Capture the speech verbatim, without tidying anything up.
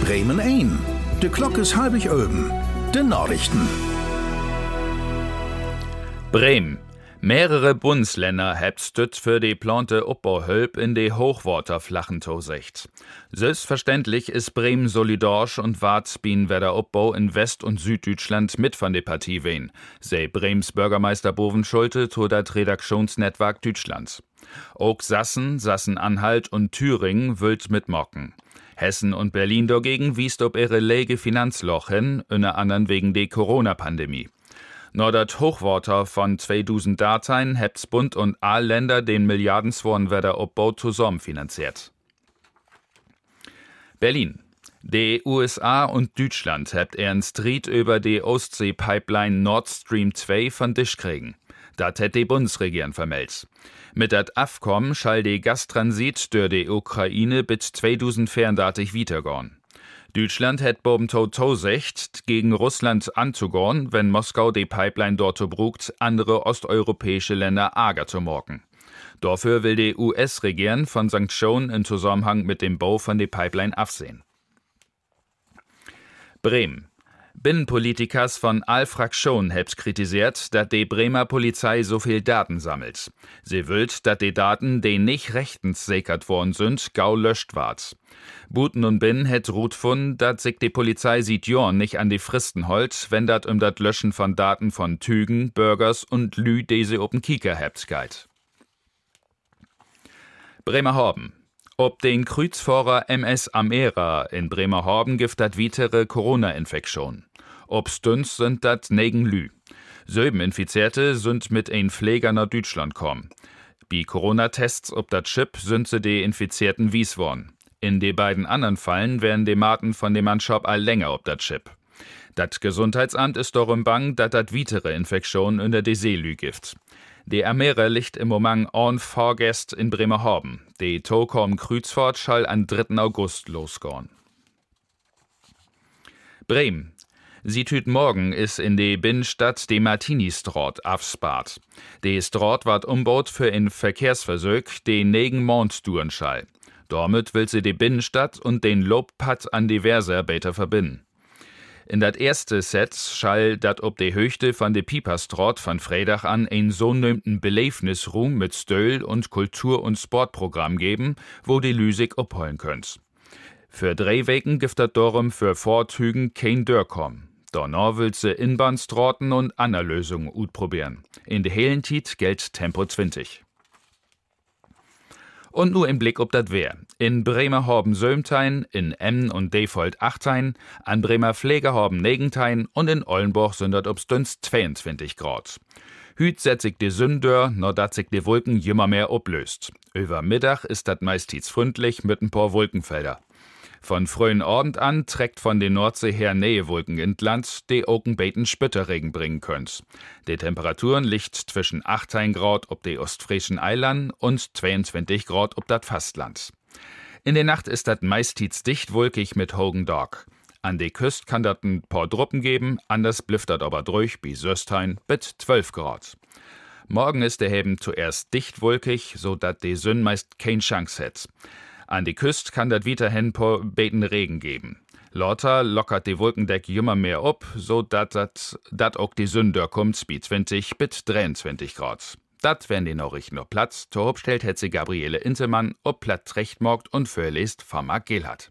Bremen ein. De Glock is halbig oben. De Nachrichten. Bremen. Mehrere Bundesländer hebt stütz für die plante Uppbauhilp in die Hochwaterflachen Tosicht. Selbstverständlich ist Bremen solidarisch und wart bin wer der Uppbau in West- und Süddeutschland mit von der Partie wehen, sei Brems Bürgermeister Boven Schulte to dat Redaktionsnetzwerk Deutschland. Auch Sassen, Sachsen-Anhalt und Thüringen wüllt mitmocken. Hessen und Berlin dagegen wiest ob ihre lege Finanzloch hin, unter anderem wegen der Corona-Pandemie. Nur dat Hochwater von zweitausend Dateien hebt's Bund und all Länder den Milliardensworen werder Uppbau zusammen finanziert. Berlin. Die U S A und Deutschland hebt ihren Streit über die Ostsee-Pipeline Nord Stream zwei von Tisch kriegen. Dat hätt die Bundesregierung vermeldet. Mit dat Abkommen schall die Gastransit durch die Ukraine bis zweitausendvierunddreißig weitergehen. Deutschland hätt boben Tausecht gegen Russland anzugehen, wenn Moskau die Pipeline dort brugt, andere osteuropäische Länder Ärger zu morgen. Dafür will die U S-Regierung von Sanktionen im Zusammenhang mit dem Bau von der Pipeline absehen. Bremen. Binnenpolitikers von all Fraktionen hebt's kritisiert, dass die Bremer Polizei so viel Daten sammelt. Sie wüllt, dass die Daten, die nicht rechtens sichert worden sind, gau löscht ward. Buten und Binnen het Ruth fun, dass sich die Polizei sieht Jorn nicht an die Fristen holt, wenn dat um dat Löschen von Daten von Tügen, Bürgers und Lü, die sie open Kieker hebt's geit. Bremerhaven. Ob den Kreuzfahrer M S Amera in Bremerhaven gibt dat weitere Corona-Infektion. Ob Stunts sind dat negen Lü. Söben Infizierte sind mit ein Pfleger nach Deutschland kommen. Bei Corona-Tests ob dat Chip sind sie die Infizierten wies worden. In de beiden anderen Fällen werden die Maten von dem Mannschaft all länger ob dat Chip. Dat Gesundheitsamt ist darum bang, dat dat weitere Infektion unter de Seelü gibt. Die Amera liegt im Moment on Fahrgäst in Bremerhaven. Die Tokom Kreuzfahrt schall am dritten August losgehen. Bremen. Sieht hüt morgen ist in die Binnenstadt die Martini-Straat aufspart. Die Straat ward umbaut für ein Verkehrsversög, die negen Mond duren schall. Damit will sie die Binnenstadt und den Lobpad an diverse Arbeiter verbinden. In dat erste Set schall dat ob die Höchte von de Pieperstraat von Freitag an ein so nömten Belebnisruhm mit Stöll und Kultur- und Sportprogramm geben, wo die Lüsig abholen könnt. Für drei Wochen gibt dat darum für Vortügen kein Dörr kommen. Danach will sie Inbahnstraten und andere Lösungen utprobieren. In de hellen Tiet gilt Tempo zwanzig. Und nur im Blick ob dat wär. In Bremerhaven-Sömtein, in Emmen und Defold Achtein, an Bremer Pflegerhaben Negentein und in Ollenborg sind dat obstünst zweiundzwanzig Grad. Hüt setz ich die Sündör, nur dat sich die Wolken jümmer mehr oblöst. Über Mittag ist dat meistens freundlich mit ein paar Wolkenfelder. Von frühen Abend an trägt von den Nordsee her Nähewolken in Land, die oken beten Spitterregen bringen könnt. Die Temperaturen liegt zwischen achtzehn Grad ob die ostfriesischen Eilanden und zweiundzwanzig Grad ob dat Fastland. In der Nacht ist dat meistens dicht wolkig mit hohen Dog. An die Küste kann dat ein paar Druppen geben, anders blifft dat aber durch bis Söstein mit zwölf Grad. Morgen ist der Heben zuerst dicht wolkig, so dat die Sünn meist kein Chance hat. An die Küste kann dat weiterhin po beten Regen geben. Lauter lockert die Wolkendeck jümmer mehr ob, so dat dat, dat auch die Sünder kommt bi zwanzig bis dreiundzwanzig Grad. Dat wären die Nachrichten noch Platz. Zur Hauptstellt hätt sie Gabriele Inselmann ob Platt recht morgt und vorlest von Marc Gelhardt.